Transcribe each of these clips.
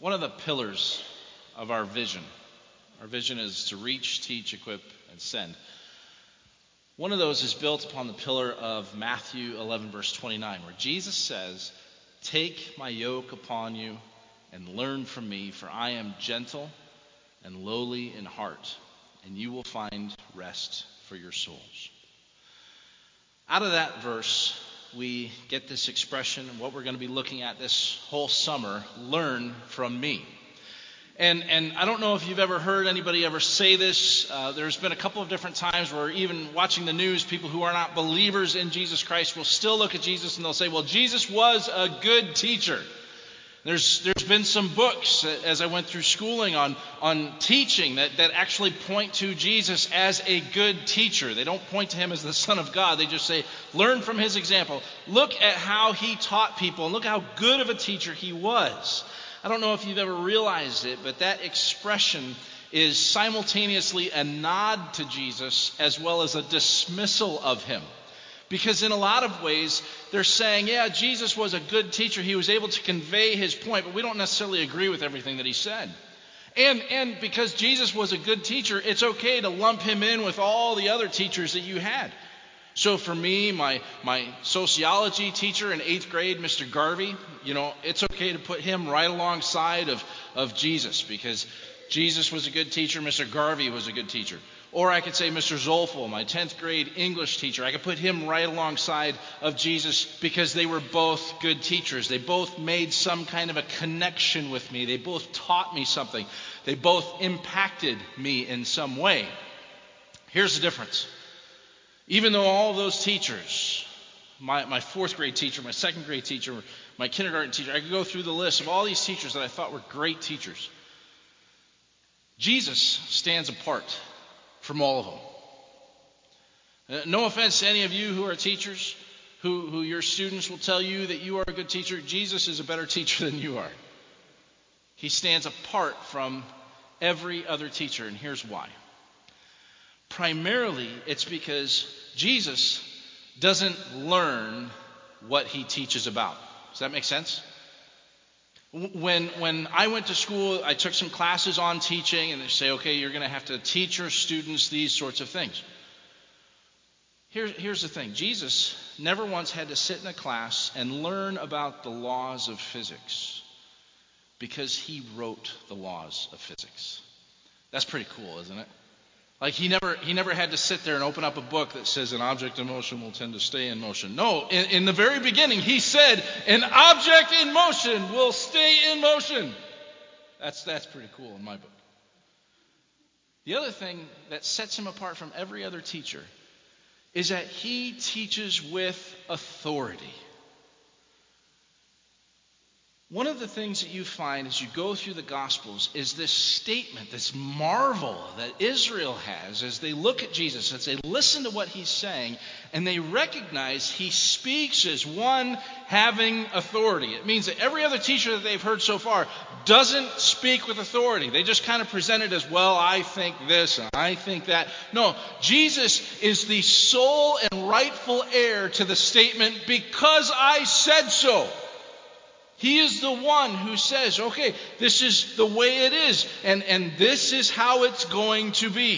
one of the pillars of our vision is to reach, teach, equip, and send. One of those is built upon the pillar of Matthew 11, verse 29, where Jesus says, "Take my yoke upon you and learn from me, for I am gentle and lowly in heart, and you will find rest for your souls." Out of that verse, we get this expression, and what we're going to be looking at this whole summer, learn from me. And I don't know if you've ever heard anybody ever say this. There's been a couple of different times where even watching the news, people who are not believers in Jesus Christ will still look at Jesus and they'll say, well, Jesus was a good teacher. There's been some books as I went through schooling on teaching that actually point to Jesus as a good teacher. They don't point to him as the Son of God. They just say, learn from his example. Look at how he taught people and look how good of a teacher he was. I don't know if you've ever realized it, but that expression is simultaneously a nod to Jesus as well as a dismissal of him. Because in a lot of ways, they're saying, yeah, Jesus was a good teacher. He was able to convey his point, but we don't necessarily agree with everything that he said. And because Jesus was a good teacher, it's okay to lump him in with all the other teachers that you had. So for me, my sociology teacher in 8th grade, Mr. Garvey, it's okay to put him right alongside of Jesus because Jesus was a good teacher, Mr. Garvey was a good teacher. Or I could say Mr. Zolfel, my 10th grade English teacher. I could put him right alongside of Jesus because they were both good teachers. They both made some kind of a connection with me. They both taught me something. They both impacted me in some way. Here's the difference. Even though all of those teachers, my 4th grade teacher, my 2nd grade teacher, my kindergarten teacher, I could go through the list of all these teachers that I thought were great teachers. Jesus stands apart from all of them. No offense to any of you who are teachers, who your students will tell you that you are a good teacher. Jesus is a better teacher than you are. He stands apart from every other teacher, and here's why. Primarily, it's because Jesus doesn't learn what he teaches about. Does that make sense? When I went to school, I took some classes on teaching, and they say, okay, you're going to have to teach your students these sorts of things. Here's the thing. Jesus never once had to sit in a class and learn about the laws of physics because he wrote the laws of physics. That's pretty cool, isn't it? Like he never had to sit there and open up a book that says an object in motion will tend to stay in motion. No, in the very beginning he said an object in motion will stay in motion. That's pretty cool in my book. The other thing that sets him apart from every other teacher is that he teaches with authority. One of the things that you find as you go through the Gospels is this statement, this marvel that Israel has as they look at Jesus, as they listen to what he's saying, and they recognize he speaks as one having authority. It means that every other teacher that they've heard so far doesn't speak with authority. They just kind of present it as, well, I think this and I think that. No, Jesus is the sole and rightful heir to the statement, because I said so. He is the one who says, okay, this is the way it is, and this is how it's going to be.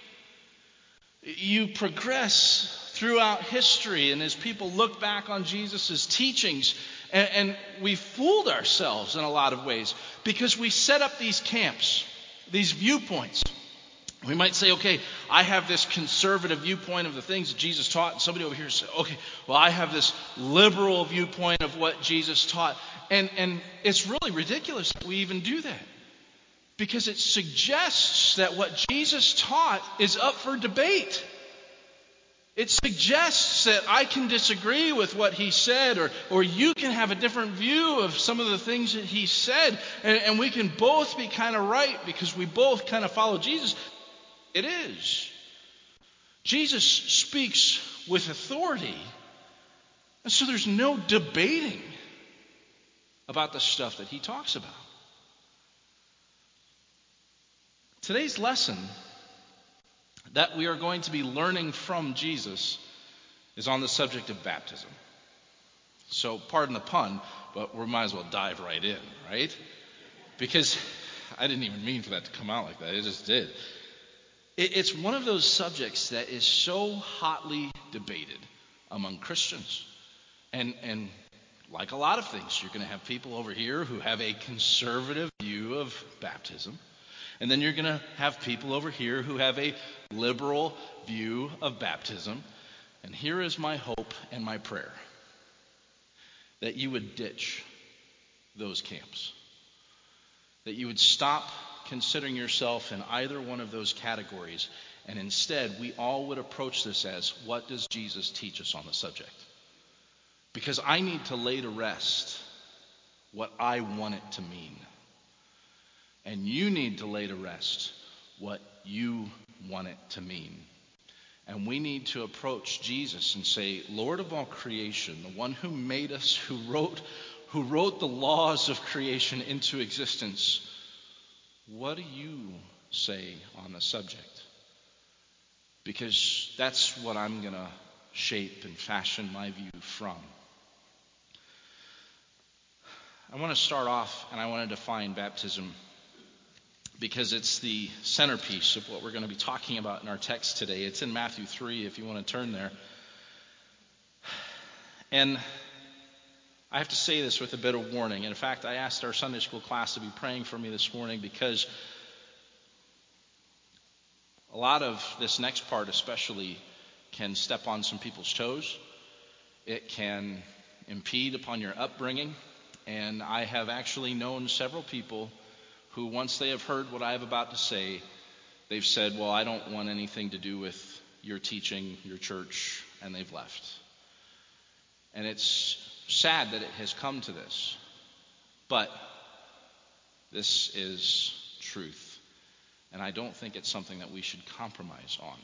You progress throughout history, and as people look back on Jesus' teachings, and we fooled ourselves in a lot of ways, because we set up these camps, these viewpoints. We might say, okay, I have this conservative viewpoint of the things that Jesus taught, and somebody over here says, okay, well, I have this liberal viewpoint of what Jesus taught. And it's really ridiculous that we even do that, because it suggests that what Jesus taught is up for debate. It suggests that I can disagree with what he said, or you can have a different view of some of the things that he said, and we can both be kind of right because we both kind of follow Jesus. It is. Jesus speaks with authority, and so there's no debating about the stuff that he talks about. Today's lesson that we are going to be learning from Jesus is on the subject of baptism. So pardon the pun, but we might as well dive right in, right? because I didn't even mean for that to come out like that. It just did. It's one of those subjects that is so hotly debated among Christians. And like a lot of things, you're going to have people over here who have a conservative view of baptism. And then you're going to have people over here who have a liberal view of baptism. And here is my hope and my prayer: that you would ditch those camps. That you would stop considering yourself in either one of those categories, and instead we all would approach this as, what does Jesus teach us on the subject? Because I need to lay to rest what I want it to mean. And you need to lay to rest what you want it to mean. And we need to approach Jesus and say, Lord of all creation, the one who made us, who wrote the laws of creation into existence, what do you say on the subject? Because that's what I'm going to shape and fashion my view from. I want to start off, and I want to define baptism because it's the centerpiece of what we're going to be talking about in our text today. It's in Matthew 3, if you want to turn there. And I have to say this with a bit of warning. In fact, I asked our Sunday school class to be praying for me this morning because a lot of this next part especially can step on some people's toes. It can impede upon your upbringing. And I have actually known several people who, once they have heard what I have about to say, they've said, well, I don't want anything to do with your teaching, your church, and they've left. And it's sad that it has come to this, but this is truth, and I don't think it's something that we should compromise on.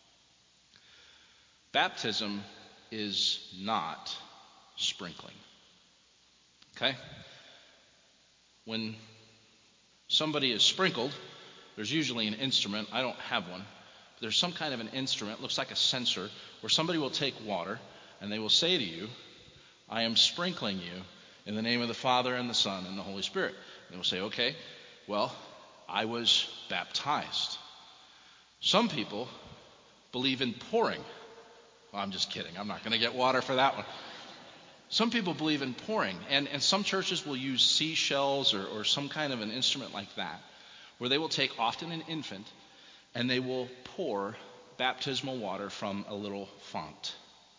Baptism is not sprinkling. Okay? When somebody is sprinkled, there's usually an instrument. I don't have one. But there's some kind of an instrument, looks like a censer, where somebody will take water and they will say to you, I am sprinkling you in the name of the Father and the Son and the Holy Spirit. And they will say, okay, well, I was baptized. Some people believe in pouring. Well, I'm just kidding. I'm not going to get water for that one. Some people believe in pouring, and some churches will use seashells or some kind of an instrument like that, where they will take often an infant and they will pour baptismal water from a little font.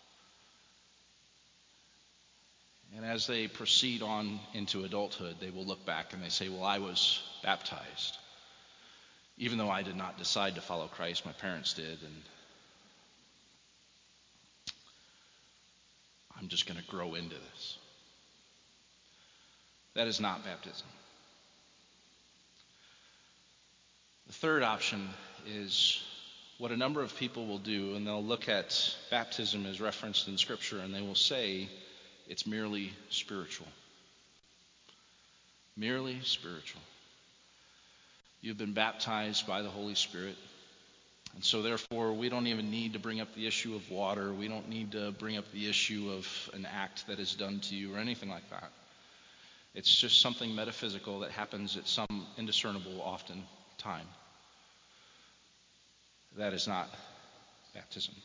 And as they proceed on into adulthood, they will look back and they say, well, I was baptized. Even though I did not decide to follow Christ, my parents did, and I'm just going to grow into this. That is not baptism. The third option is what a number of people will do, and they'll look at baptism as referenced in Scripture, and they will say it's merely spiritual. Merely spiritual. You've been baptized by the Holy Spirit. And so therefore, we don't even need to bring up the issue of water. We don't need to bring up the issue of an act that is done to you or anything like that. It's just something metaphysical that happens at some indiscernible, often time. That is not baptism.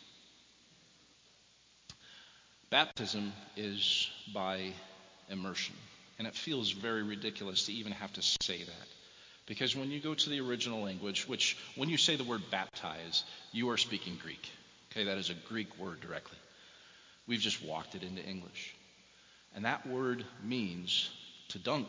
Baptism is by immersion. And it feels very ridiculous to even have to say that. Because when you go to the original language, which when you say the word baptize, you are speaking Greek. Okay, that is a Greek word directly. We've just walked it into English. And that word means to dunk.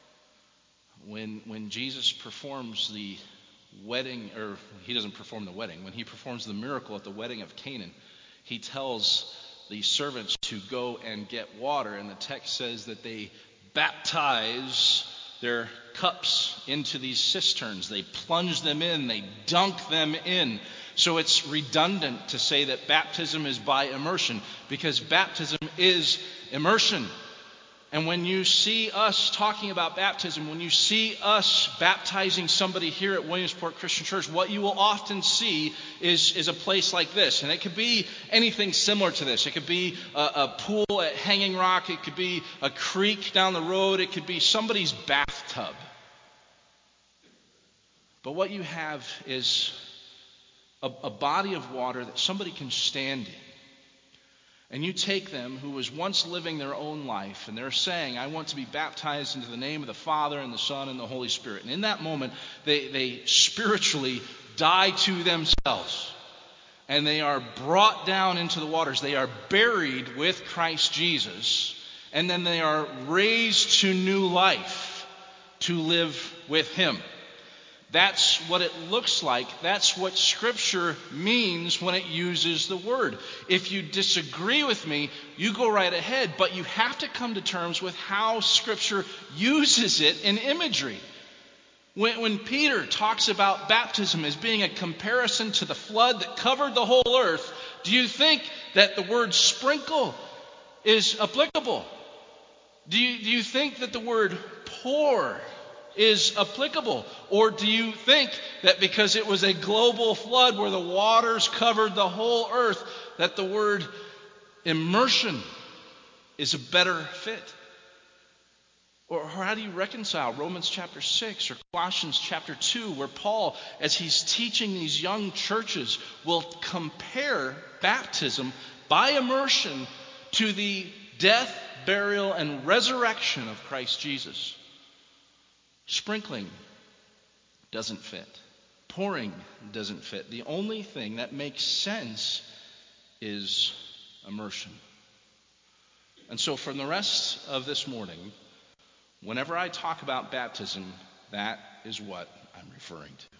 When Jesus performs the wedding, or he doesn't perform the wedding, when he performs the miracle at the wedding of Canaan, he tells the servants to go and get water, and the text says that they baptize their cups into these cisterns. They plunge them in. They dunk them in. So it's redundant to say that baptism is by immersion, because baptism is immersion. And when you see us talking about baptism, when you see us baptizing somebody here at Williamsport Christian Church, what you will often see is a place like this. And it could be anything similar to this. It could be a pool at Hanging Rock. It could be a creek down the road. It could be somebody's bathtub. But what you have is a body of water that somebody can stand in. And you take them who was once living their own life, and they're saying, I want to be baptized into the name of the Father and the Son and the Holy Spirit. And in that moment, they spiritually die to themselves. And they are brought down into the waters. They are buried with Christ Jesus. And then they are raised to new life to live with Him. That's what it looks like. That's what Scripture means when it uses the word. If you disagree with me, you go right ahead, but you have to come to terms with how Scripture uses it in imagery. When Peter talks about baptism as being a comparison to the flood that covered the whole earth, do you think that the word sprinkle is applicable? Do you think that the word pour is applicable? Or do you think that because it was a global flood where the waters covered the whole earth, that the word immersion is a better fit? Or how do you reconcile Romans chapter 6 or Colossians chapter 2, where Paul, as he's teaching these young churches, will compare baptism by immersion to the death, burial, and resurrection of Christ Jesus? Sprinkling doesn't fit. Pouring doesn't fit. The only thing that makes sense is immersion. And so for the rest of this morning, whenever I talk about baptism, that is what I'm referring to.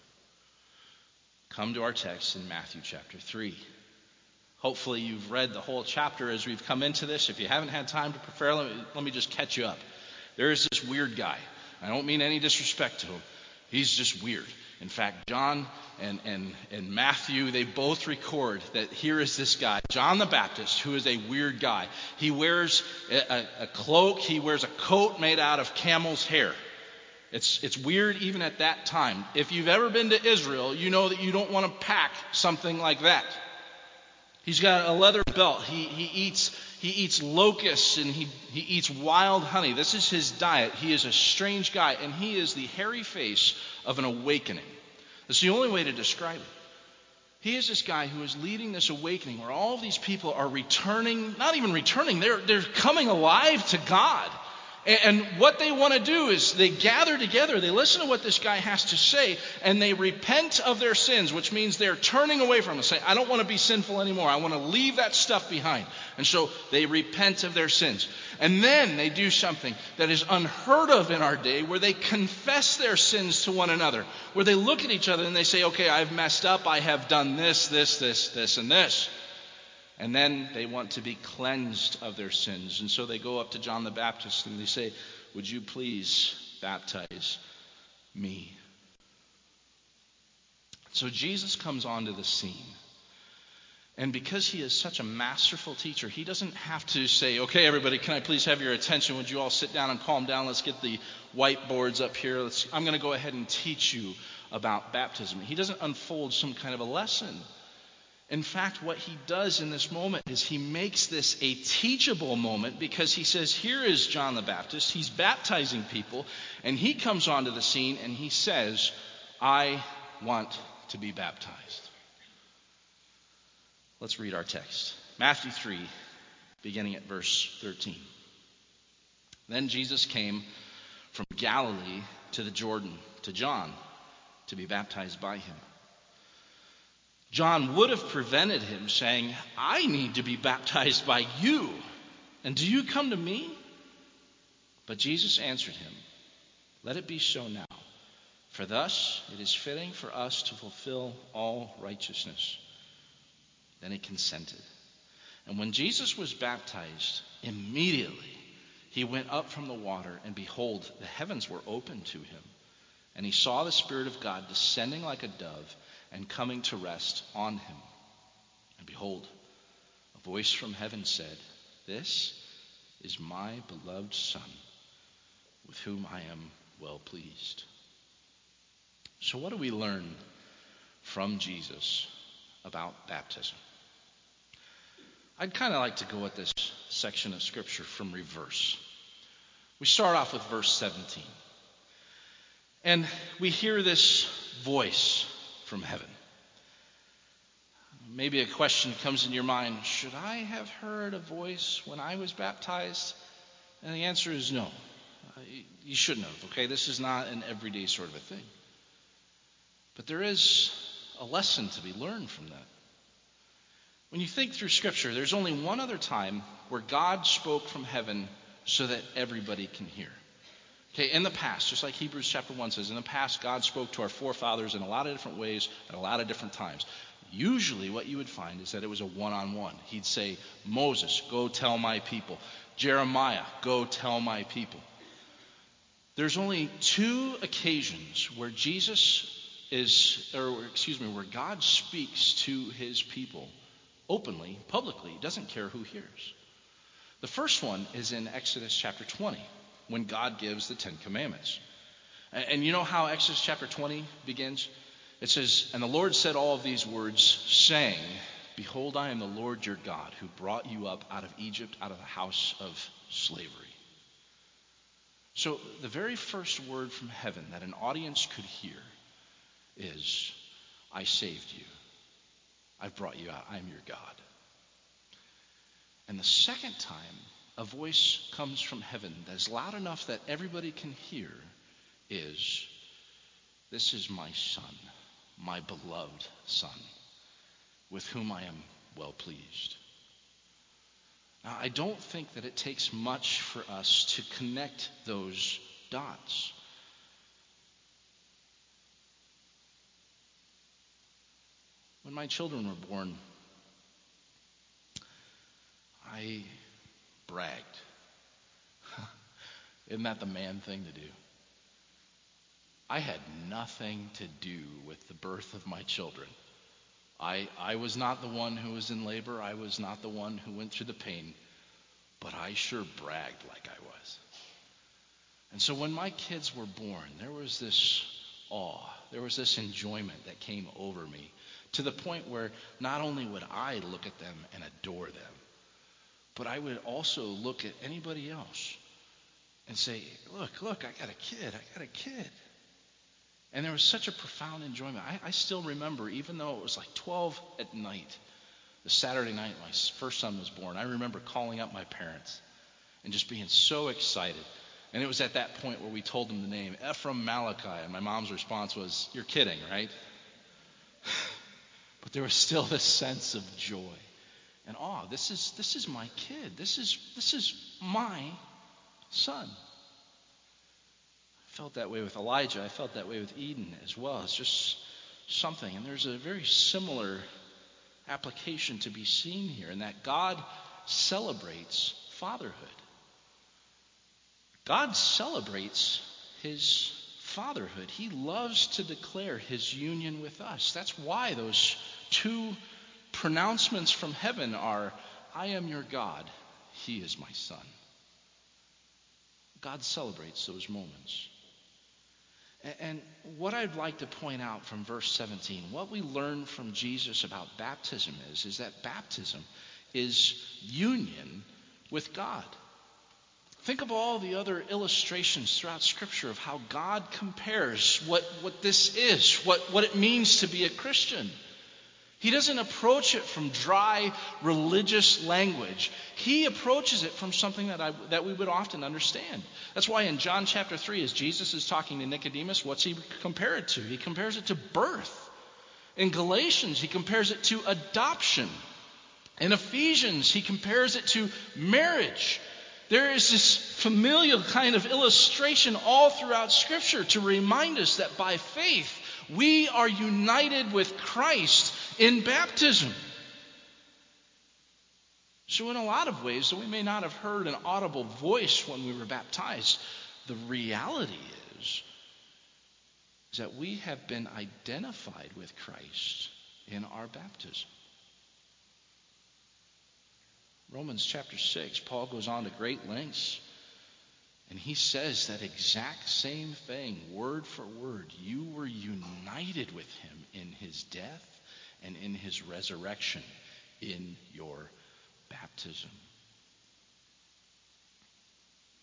Come to our text in Matthew chapter 3. Hopefully you've read the whole chapter as we've come into this. If you haven't had time to prepare, let me just catch you up. There is this weird guy. I don't mean any disrespect to him. He's just weird. In fact, John and Matthew, they both record that here is this guy, John the Baptist, who is a weird guy. He wears a cloak. He wears a coat made out of camel's hair. It's weird even at that time. If you've ever been to Israel, you know that you don't want to pack something like that. He's got a leather belt. He eats locusts and he eats wild honey. This is his diet. He is a strange guy, and he is the hairy face of an awakening. That's the only way to describe it. He is this guy who is leading this awakening where all of these people are returning, not even returning, they're coming alive to God. And what they want to do is they gather together, they listen to what this guy has to say, and they repent of their sins, which means they're turning away from it, saying, I don't want to be sinful anymore. I want to leave that stuff behind. And so they repent of their sins. And then they do something that is unheard of in our day, where they confess their sins to one another, where they look at each other and they say, okay, I've messed up. I have done this, and this. And then they want to be cleansed of their sins. And so they go up to John the Baptist and they say, would you please baptize me? So Jesus comes onto the scene. And because he is such a masterful teacher, he doesn't have to say, okay, everybody, can I please have your attention? Would you all sit down and calm down? Let's get the whiteboards up here. I'm going to go ahead and teach you about baptism. He doesn't unfold some kind of a lesson. In fact, what he does in this moment is he makes this a teachable moment, because he says, here is John the Baptist. He's baptizing people, and he comes onto the scene and he says, I want to be baptized. Let's read our text. Matthew 3, beginning at verse 13. Then Jesus came from Galilee to the Jordan to John to be baptized by him. John would have prevented him, saying, I need to be baptized by you, and do you come to me? But Jesus answered him, let it be so now, for thus it is fitting for us to fulfill all righteousness. Then he consented. And when Jesus was baptized, immediately he went up from the water, and behold, the heavens were opened to him. And he saw the Spirit of God descending like a dove and coming to rest on him. And behold, a voice from heaven said, this is my beloved Son, with whom I am well pleased. So what do we learn from Jesus about baptism? I'd kind of like to go at this section of Scripture from reverse. We start off with verse 17. And we hear this voice from heaven. Maybe a question comes in your mind, should I have heard a voice when I was baptized? And the answer is no. You shouldn't have, okay? This is not an everyday sort of a thing. But there is a lesson to be learned from that. When you think through Scripture, there's only one other time where God spoke from heaven so that everybody can hear. Okay, in the past, just like Hebrews chapter 1 says, in the past, God spoke to our forefathers in a lot of different ways at a lot of different times. Usually what you would find is that it was a one-on-one. He'd say, Moses, go tell my people. Jeremiah, go tell my people. There's only two occasions where where God speaks to his people openly, publicly. He doesn't care who hears. The first one is in Exodus chapter 20, when God gives the Ten Commandments. And you know how Exodus chapter 20 begins? It says, and the Lord said all of these words, saying, behold, I am the Lord your God, who brought you up out of Egypt, out of the house of slavery. So the very first word from heaven that an audience could hear is, I saved you. I've brought you out. I'm your God. And the second time a voice comes from heaven that is loud enough that everybody can hear is, this is my son, my beloved son, with whom I am well pleased. Now, I don't think that it takes much for us to connect those dots. When my children were born, I bragged. Isn't that the man thing to do? I had nothing to do with the birth of my children. I was not the one who was in labor. I was not the one who went through the pain. But I sure bragged like I was. And so when my kids were born, there was this awe. There was this enjoyment that came over me, to the point where not only would I look at them and adore them, but I would also look at anybody else and say, look, I got a kid. And there was such a profound enjoyment. I still remember, even though it was like 12 at night, the Saturday night my first son was born, I remember calling up my parents and just being so excited. And it was at that point where we told them the name, Ephraim Malachi, and my mom's response was, you're kidding, right? But there was still this sense of joy and awe. This is my kid. This is my son. I felt that way with Elijah. I felt that way with Eden as well. It's just something. And there's a very similar application to be seen here, in that God celebrates fatherhood. God celebrates his fatherhood. He loves to declare his union with us. That's why those two pronouncements from heaven are, I am your God, he is my son. God celebrates those moments. And what I'd like to point out from verse 17, what we learn from Jesus about baptism is that baptism is union with God. Think of all the other illustrations throughout Scripture of how God compares what this is, what it means to be a Christian. He doesn't approach it from dry religious language. He approaches it from something that we would often understand. That's why in John chapter 3, as Jesus is talking to Nicodemus, what's he compare it to? He compares it to birth. In Galatians, he compares it to adoption. In Ephesians, he compares it to marriage. There is this familial kind of illustration all throughout Scripture to remind us that by faith, we are united with Christ in baptism. So in a lot of ways, though we may not have heard an audible voice when we were baptized, the reality is that we have been identified with Christ in our baptism. Romans chapter 6, Paul goes on to great lengths, and he says that exact same thing, word for word. You were united with him in his death and in his resurrection in your baptism.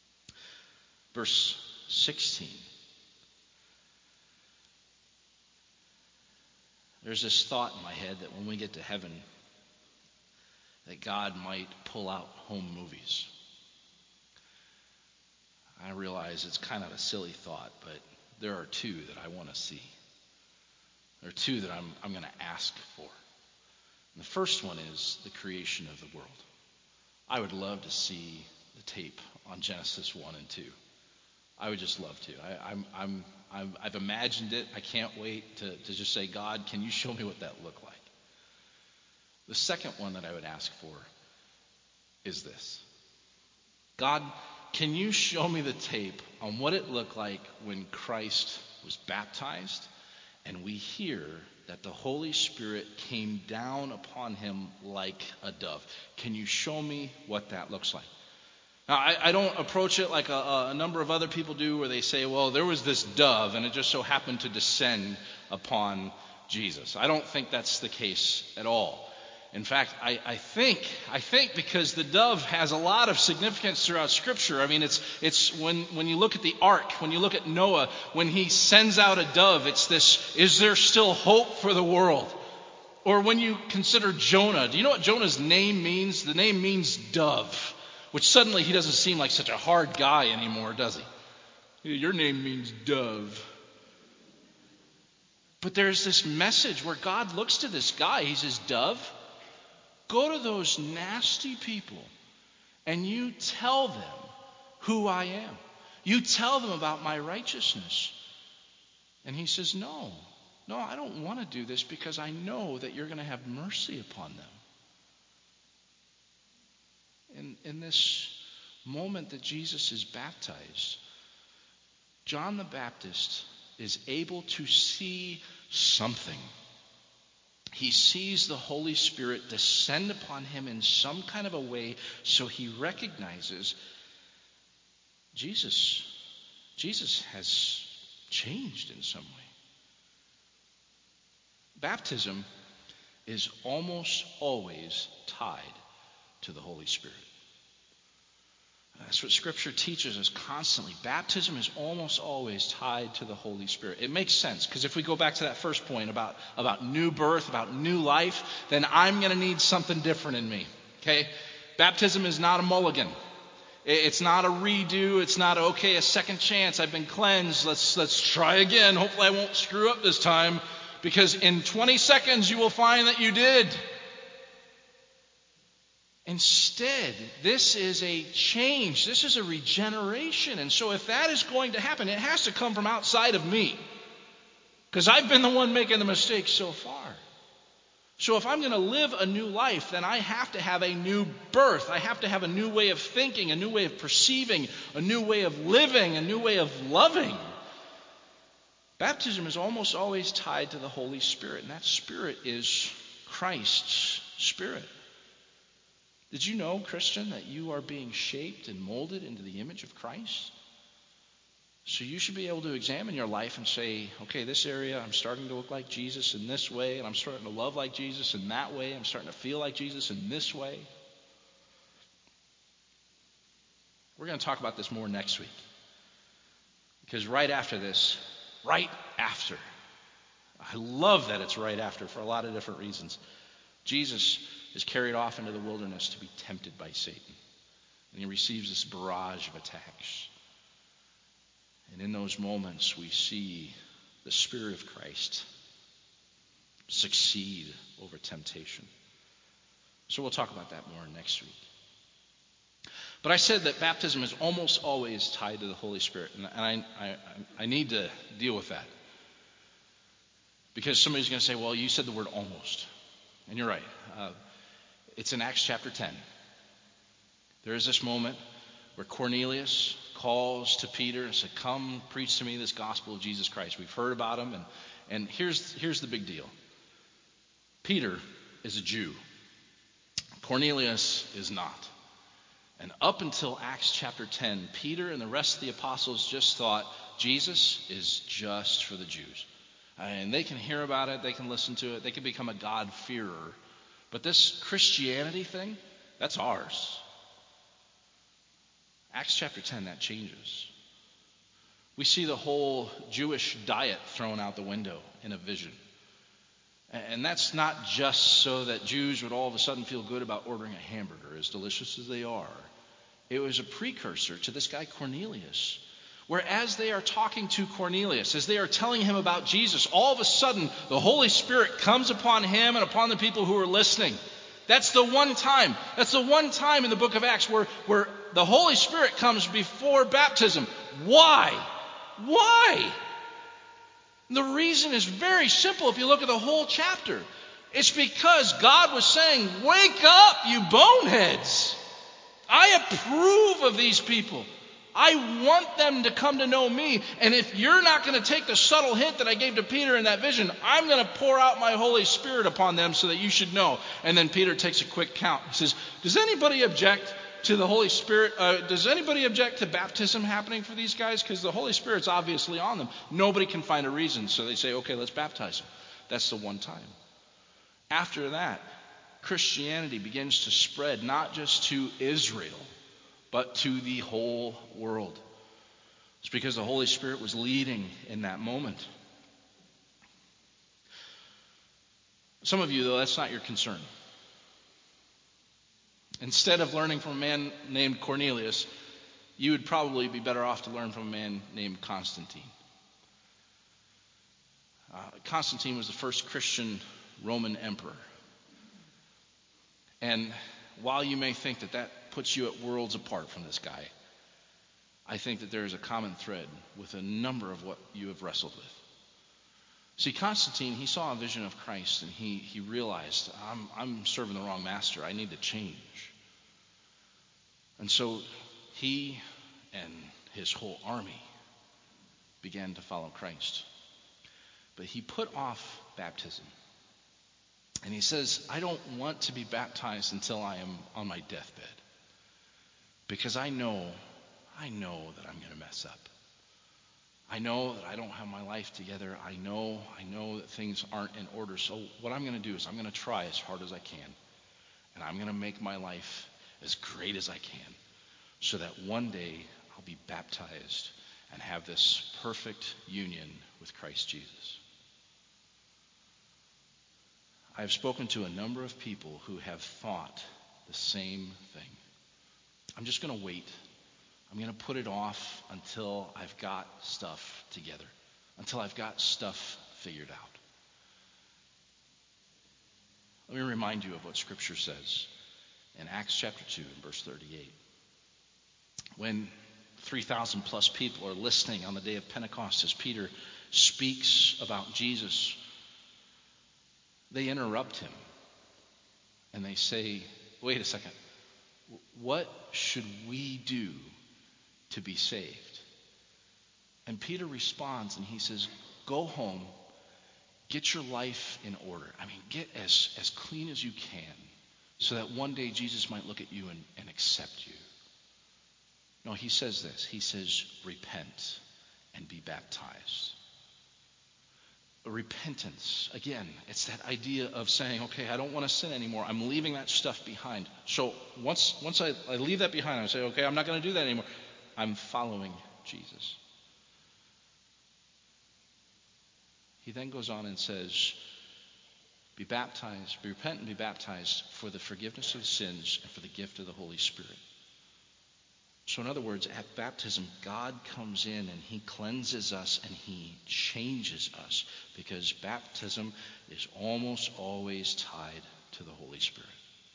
Verse 16. there's this thought in my head that when we get to heaven, that God might pull out home movies. I realize it's kind of a silly thought, but there are two that I want to see. There are two that I'm going to ask for. And the first one is the creation of the world. I would love to see the tape on Genesis 1 and 2. I would just love to. I've imagined it. I can't wait to just say, God, can you show me what that looked like? The second one that I would ask for is this. God, can you show me the tape on what it looked like when Christ was baptized and we hear that the Holy Spirit came down upon him like a dove? Can you show me what that looks like? Now, I don't approach it like a number of other people do, where they say, well, there was this dove and it just so happened to descend upon Jesus. I don't think that's the case at all. In fact, I think because the dove has a lot of significance throughout Scripture. I mean, it's when you look at the ark, when you look at Noah, when he sends out a dove, it's this, is there still hope for the world? Or when you consider Jonah, do you know what Jonah's name means? The name means dove, which suddenly he doesn't seem like such a hard guy anymore, does he? Your name means dove. But there's this message where God looks to this guy, he says, dove, go to those nasty people and you tell them who I am. You tell them about my righteousness. And he says, no, I don't want to do this because I know that you're going to have mercy upon them. In this moment that Jesus is baptized, John the Baptist is able to see something. He sees the Holy Spirit descend upon him in some kind of a way, so he recognizes Jesus has changed in some way. Baptism is almost always tied to the Holy Spirit. That's what Scripture teaches us constantly. Baptism is almost always tied to the Holy Spirit. It makes sense, because if we go back to that first point about new birth, about new life, then I'm going to need something different in me. Okay? Baptism is not a mulligan. It's not a redo. It's not, okay, a second chance. I've been cleansed. Let's try again. Hopefully I won't screw up this time, because in 20 seconds you will find that you did. Instead, this is a change. This is a regeneration. And so if that is going to happen, it has to come from outside of me, because I've been the one making the mistake so far. So if I'm going to live a new life, then I have to have a new birth. I have to have a new way of thinking, a new way of perceiving, a new way of living, a new way of loving. Baptism is almost always tied to the Holy Spirit, and that Spirit is Christ's Spirit. Did you know, Christian, that you are being shaped and molded into the image of Christ? So you should be able to examine your life and say, okay, this area, I'm starting to look like Jesus in this way, and I'm starting to love like Jesus in that way, I'm starting to feel like Jesus in this way. We're going to talk about this more next week. Because right after this, I love that it's right after for a lot of different reasons, Jesus is carried off into the wilderness to be tempted by Satan. And he receives this barrage of attacks. And in those moments, we see the Spirit of Christ succeed over temptation. So we'll talk about that more next week. But I said that baptism is almost always tied to the Holy Spirit. And I need to deal with that. Because somebody's going to say, well, you said the word almost. And you're right. It's in Acts chapter 10. There is this moment where Cornelius calls to Peter and said, come preach to me this gospel of Jesus Christ. We've heard about him. And here's the big deal. Peter is a Jew. Cornelius is not. And up until Acts chapter 10, Peter and the rest of the apostles just thought Jesus is just for the Jews. And they can hear about it, they can listen to it, they can become a God-fearer. But this Christianity thing, that's ours. Acts chapter 10, that changes. We see the whole Jewish diet thrown out the window in a vision. And that's not just so that Jews would all of a sudden feel good about ordering a hamburger, as delicious as they are. It was a precursor to this guy Cornelius. Where as they are talking to Cornelius, as they are telling him about Jesus, all of a sudden the Holy Spirit comes upon him and upon the people who are listening. That's the one time in the book of Acts where the Holy Spirit comes before baptism. Why? Why? The reason is very simple if you look at the whole chapter. It's because God was saying, wake up, you boneheads. I approve of these people. I want them to come to know me. And if you're not going to take the subtle hint that I gave to Peter in that vision, I'm going to pour out my Holy Spirit upon them so that you should know. And then Peter takes a quick count. He says, does anybody object to the Holy Spirit? Does anybody object to baptism happening for these guys? Because the Holy Spirit's obviously on them. Nobody can find a reason. So they say, okay, let's baptize them. That's the one time. After that, Christianity begins to spread not just to Israel, but to the whole world. It's because the Holy Spirit was leading in that moment. Some of you, though, that's not your concern. Instead of learning from a man named Cornelius, you would probably be better off to learn from a man named Constantine. Constantine was the first Christian Roman emperor. And while you may think that puts you at worlds apart from this guy, I think that there is a common thread with a number of what you have wrestled with. See, Constantine, he saw a vision of Christ, and he realized, I'm serving the wrong master. I need to change. And so he and his whole army began to follow Christ. But he put off baptism. And he says, I don't want to be baptized until I am on my deathbed. Because I know that I'm going to mess up. I know that I don't have my life together. I know that things aren't in order. So what I'm going to do is I'm going to try as hard as I can. And I'm going to make my life as great as I can. So that one day I'll be baptized and have this perfect union with Christ Jesus. I have spoken to a number of people who have thought the same thing. I'm just going to wait. I'm going to put it off until I've got stuff together, until I've got stuff figured out. Let me remind you of what Scripture says in Acts chapter 2 and verse 38. When 3,000 plus people are listening on the day of Pentecost as Peter speaks about Jesus, they interrupt him and they say, wait a second, what should we do to be saved? And Peter responds and he says, go home, get your life in order. Get as clean as you can so that one day Jesus might look at you and accept you. No, he says this. He says, repent and be baptized. Repentance, again, it's that idea of saying, okay, I don't want to sin anymore. I'm leaving that stuff behind. So once I leave that behind, I say, okay, I'm not going to do that anymore. I'm following Jesus. He then goes on and says, be baptized, repent and be baptized for the forgiveness of sins and for the gift of the Holy Spirit. So in other words, at baptism, God comes in and he cleanses us and he changes us because baptism is almost always tied to the Holy Spirit.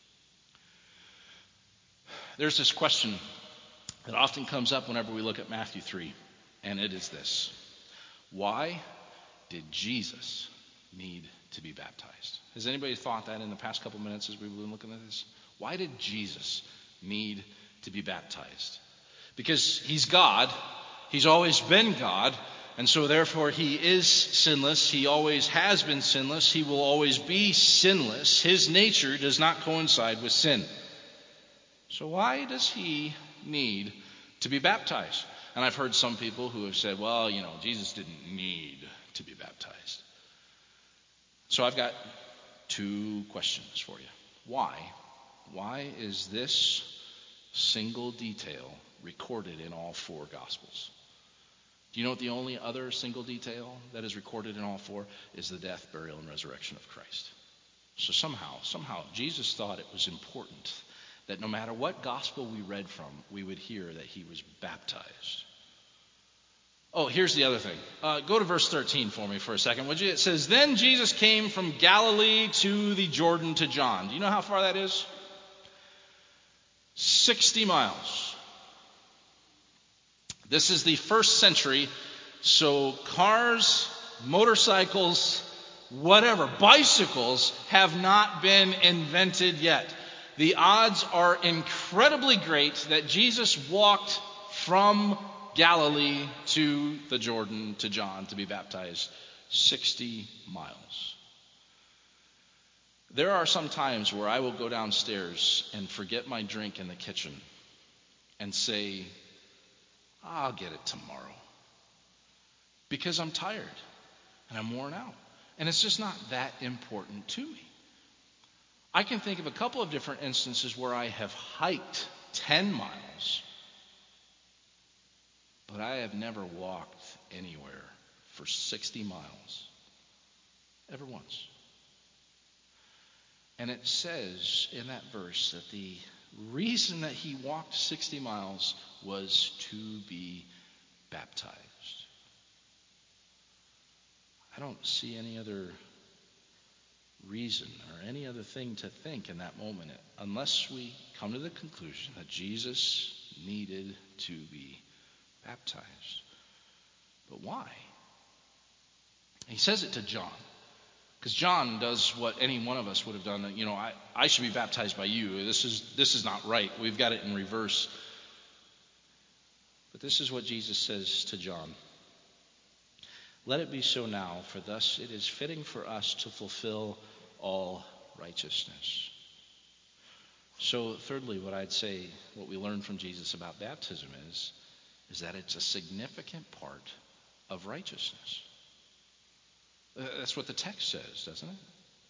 There's this question that often comes up whenever we look at Matthew 3, and it is this. Why did Jesus need to be baptized? Has anybody thought that in the past couple minutes as we've been looking at this? Why did Jesus need to be baptized? Because he's God. He's always been God. And so therefore he is sinless. He always has been sinless. He will always be sinless. His nature does not coincide with sin. So why does he need to be baptized? And I've heard some people who have said, well, Jesus didn't need to be baptized. So I've got two questions for you. Why? Why is this single detail recorded in all four Gospels? Do you know what the only other single detail that is recorded in all four is the death, burial, and resurrection of Christ? So somehow, Jesus thought it was important that no matter what gospel we read from, we would hear that he was baptized. Oh, here's the other thing. Go to verse 13 for me for a second, would you? It says, "Then Jesus came from Galilee to the Jordan to John." Do you know how far that is? 60 miles. This is the first century, so cars, motorcycles, whatever, bicycles have not been invented yet. The odds are incredibly great that Jesus walked from Galilee to the Jordan to John to be baptized 60 miles. There are some times where I will go downstairs and forget my drink in the kitchen and say, "I'll get it tomorrow," because I'm tired and I'm worn out. And it's just not that important to me. I can think of a couple of different instances where I have hiked 10 miles, but I have never walked anywhere for 60 miles, ever once. And it says in that verse that the reason that he walked 60 miles was to be baptized. I don't see any other reason or any other thing to think in that moment unless we come to the conclusion that Jesus needed to be baptized. But why? He says it to John, because John does what any one of us would have done. I should be baptized by you. This is not right. We've got it in reverse. But this is what Jesus says to John. "Let it be so now, for thus it is fitting for us to fulfill all righteousness." So thirdly, what I'd say, what we learn from Jesus about baptism is that it's a significant part of righteousness. That's what the text says, doesn't it?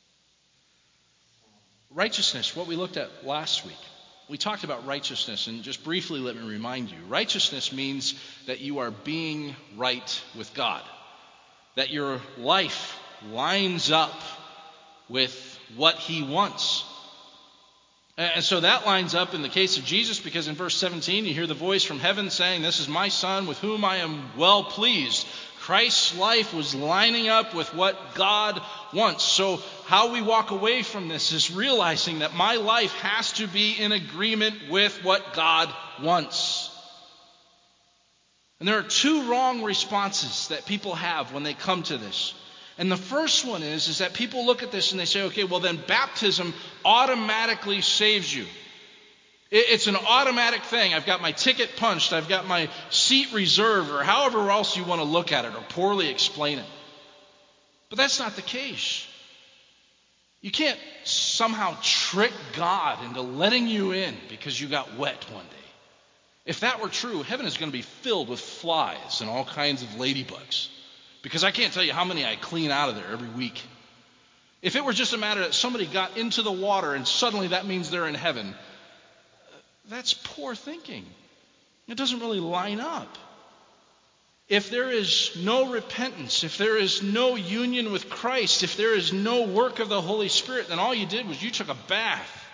Righteousness, what we looked at last week. We talked about righteousness, and just briefly let me remind you. Righteousness means that you are being right with God, that your life lines up with what he wants. And so that lines up in the case of Jesus, because in verse 17 you hear the voice from heaven saying, "This is my son with whom I am well pleased." Christ's life was lining up with what God wants. So how we walk away from this is realizing that my life has to be in agreement with what God wants. And there are two wrong responses that people have when they come to this. And the first one is that people look at this and they say, okay, well then baptism automatically saves you. It's an automatic thing. I've got my ticket punched. I've got my seat reserved, or however else you want to look at it or poorly explain it. But that's not the case. You can't somehow trick God into letting you in because you got wet one day. If that were true, heaven is going to be filled with flies and all kinds of ladybugs, because I can't tell you how many I clean out of there every week. If it were just a matter that somebody got into the water and suddenly that means they're in heaven, that's poor thinking. It doesn't really line up. If there is no repentance, if there is no union with Christ, if there is no work of the Holy Spirit, then all you did was you took a bath.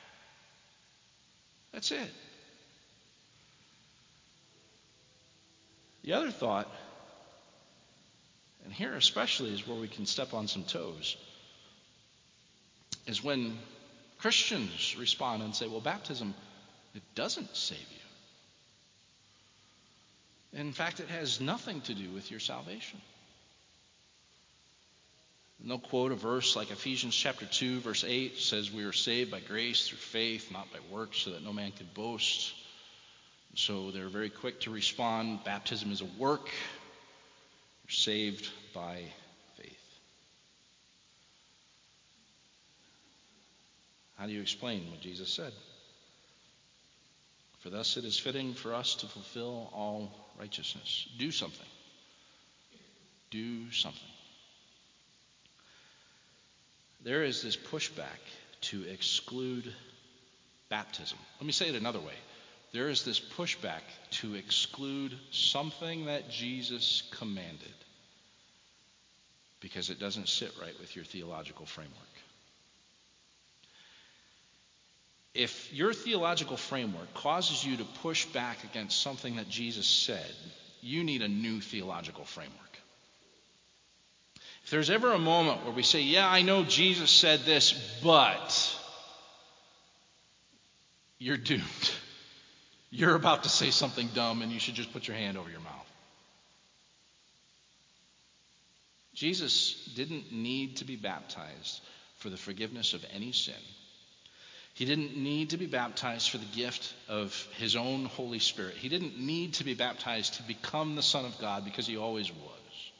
That's it. The other thought, and here especially is where we can step on some toes, is when Christians respond and say, well, baptism, it doesn't save you. In fact, it has nothing to do with your salvation. They'll quote a verse like Ephesians chapter 2, verse 8 says, we are saved by grace through faith, not by works, so that no man could boast. So they're very quick to respond, baptism is a work. You're saved by faith. How do you explain what Jesus said? For thus it is fitting for us to fulfill all righteousness. Do something. Do something. There is this pushback to exclude baptism. Let me say it another way. there is this pushback to exclude something that Jesus commanded because it doesn't sit right with your theological framework. If your theological framework causes you to push back against something that Jesus said, you need a new theological framework. If there's ever a moment where we say, yeah, I know Jesus said this, but you're doomed. You're about to say something dumb and you should just put your hand over your mouth. Jesus didn't need to be baptized for the forgiveness of any sin. He didn't need to be baptized for the gift of his own Holy Spirit. He didn't need to be baptized to become the Son of God because he always was.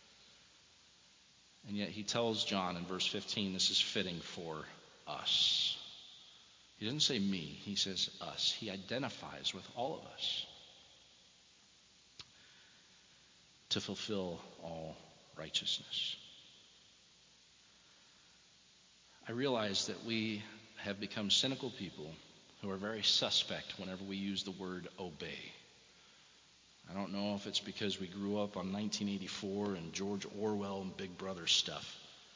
And yet he tells John in verse 15, this is fitting for us. He doesn't say me, he says us. He identifies with all of us to fulfill all righteousness. I realize that we have become cynical people who are very suspect whenever we use the word obey. I don't know if it's because we grew up on 1984 and George Orwell and Big Brother stuff.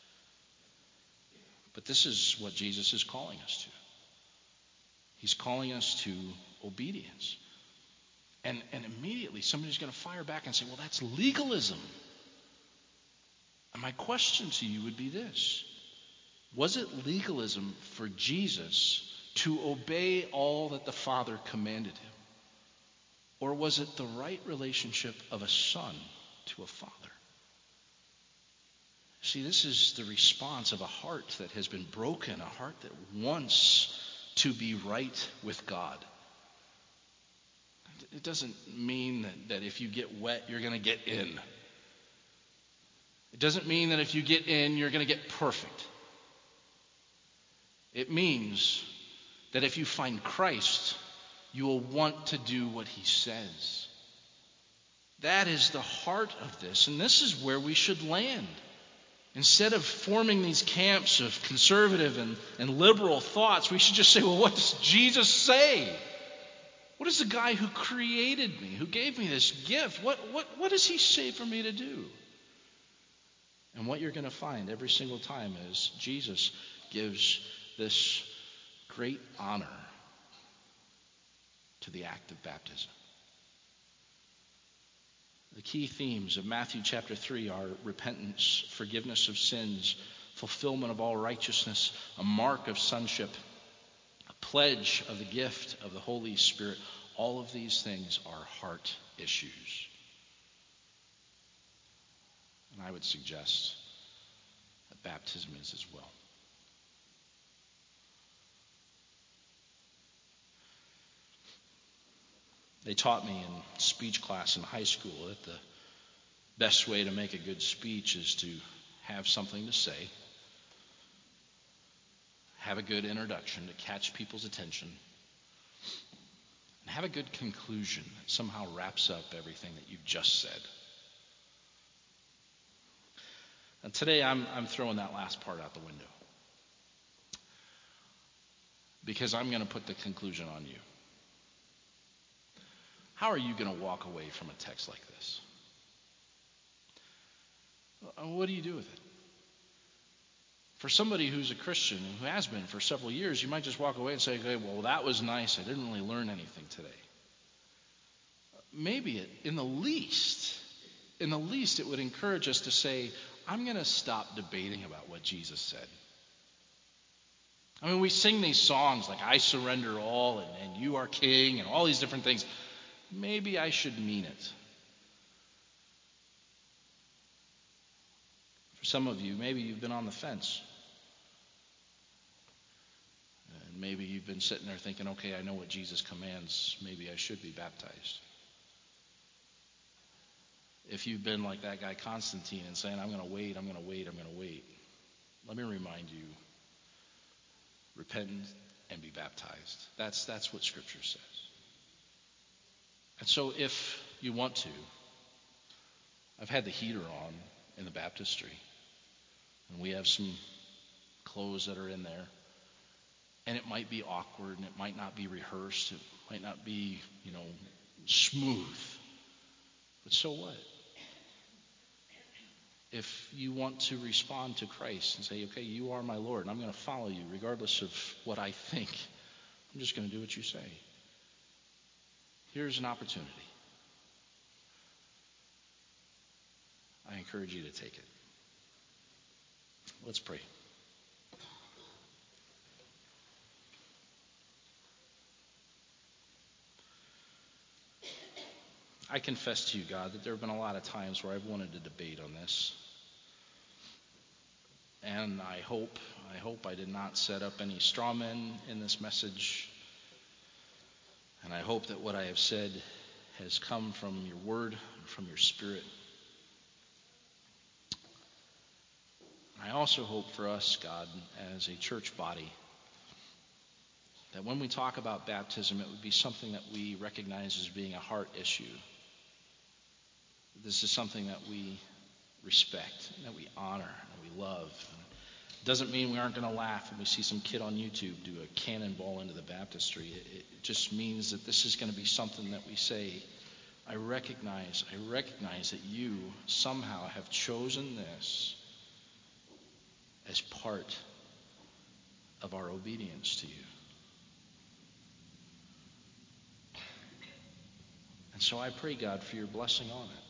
But this is what Jesus is calling us to. He's calling us to obedience. And immediately somebody's going to fire back and say, well, that's legalism. And my question to you would be this. Was it legalism for Jesus to obey all that the Father commanded him? Or was it the right relationship of a son to a father? See, this is the response of a heart that has been broken, a heart that wants to be right with God. It doesn't mean that if you get wet, you're going to get in. It doesn't mean that if you get in, you're going to get perfect. It means that if you find Christ, you will want to do what he says. That is the heart of this, and this is where we should land. Instead of forming these camps of conservative and liberal thoughts, we should just say, well, what does Jesus say? What does the guy who created me, who gave me this gift, what does he say for me to do? And what you're going to find every single time is Jesus gives this great honor to the act of baptism. The key themes of Matthew chapter 3 are repentance, forgiveness of sins, fulfillment of all righteousness, a mark of sonship, a pledge of the gift of the Holy Spirit. All of these things are heart issues. And I would suggest that baptism is as well. They taught me in speech class in high school that the best way to make a good speech is to have something to say, have a good introduction to catch people's attention, and have a good conclusion that somehow wraps up everything that you've just said. And today I'm throwing that last part out the window because I'm going to put the conclusion on you. How are you going to walk away from a text like this? What do you do with it? For somebody who's a Christian and who has been for several years, you might just walk away and say, okay, well, that was nice. I didn't really learn anything today. Maybe in the least, it would encourage us to say, I'm going to stop debating about what Jesus said. I mean, we sing these songs like I surrender all and you are king and all these different things. Maybe I should mean it. For some of you, maybe you've been on the fence. And maybe you've been sitting there thinking, okay, I know what Jesus commands. Maybe I should be baptized. If you've been like that guy Constantine and saying, I'm going to wait, let me remind you, repent and be baptized. That's what Scripture says. And so if you want to, I've had the heater on in the baptistry, and we have some clothes that are in there. And it might be awkward, and it might not be rehearsed, it might not be, smooth. But so what? If you want to respond to Christ and say, okay, you are my Lord, and I'm going to follow you regardless of what I think, I'm just going to do what you say. Here's an opportunity. I encourage you to take it. Let's pray. I confess to you, God, that there have been a lot of times where I've wanted to debate on this. And I hope I did not set up any straw men in this message. And I hope that what I have said has come from your word, from your spirit. I also hope for us, God, as a church body, that when we talk about baptism, it would be something that we recognize as being a heart issue. This is something that we respect, that we honor, that we love. It doesn't mean we aren't going to laugh when we see some kid on YouTube do a cannonball into the baptistry. It just means that this is going to be something that we say, I recognize that you somehow have chosen this as part of our obedience to you. And so I pray, God, for your blessing on it.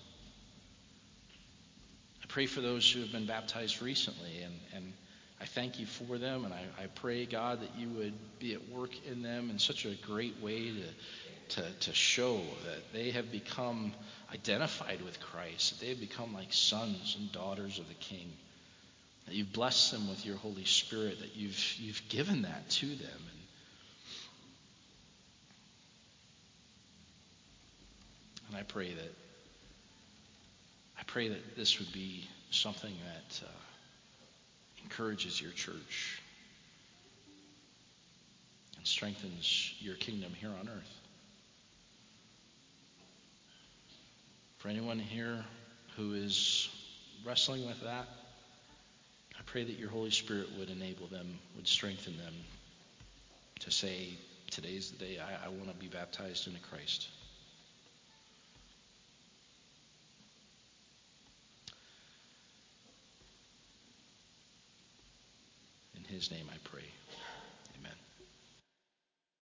I pray for those who have been baptized recently, and I thank you for them, and I pray, God, that you would be at work in them in such a great way to show that they have become identified with Christ, that they have become like sons and daughters of the King, that you've blessed them with your Holy Spirit, that you've given that to them. And I pray that this would be something that encourages your church and strengthens your kingdom here on earth. For anyone here who is wrestling with that, I pray that your Holy Spirit would enable them, would strengthen them to say, today's the day I want to be baptized into Christ. In his name I pray.